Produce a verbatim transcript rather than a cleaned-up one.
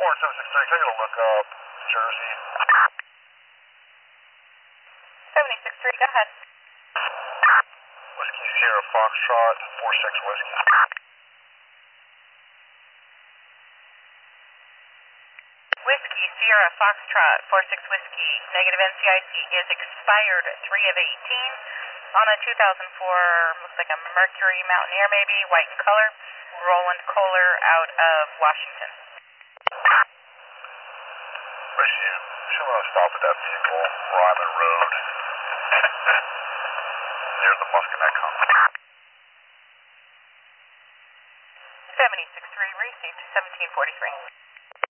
four seven six three, can I get a lookup, Jersey? seven six three, go ahead. Whiskey Sierra Foxtrot, four six Whiskey. Whiskey Sierra Foxtrot, four six Whiskey, negative N C I C is expired three of eighteen on a two thousand four, looks like a Mercury Mountaineer maybe, white in color, Roland Kohler out of Washington. Wish you should want to stop at that vehicle, Ryman Road, near the Muscatine Company. seven six three, received seventeen forty-three.